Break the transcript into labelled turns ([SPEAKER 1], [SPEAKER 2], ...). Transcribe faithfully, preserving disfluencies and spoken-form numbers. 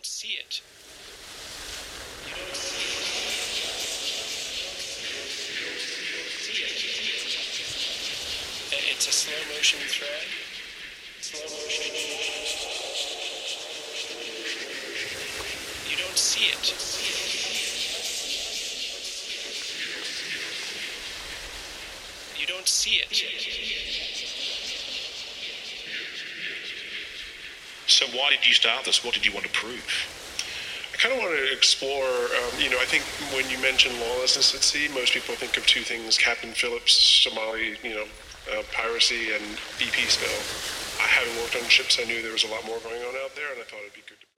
[SPEAKER 1] don't see it. You don't see it. See it. It's a slow motion thread. Slow motion. You don't see it. You don't see it.
[SPEAKER 2] So why did you start this? What did you want to prove?
[SPEAKER 3] I kind of want to explore, um, you know, I think when you mention lawlessness at sea, most people think of two things: Captain Phillips, Somali, you know, uh, piracy, and B P spill. I, having worked on ships, I knew there was a lot more going on out there, and I thought it'd be good to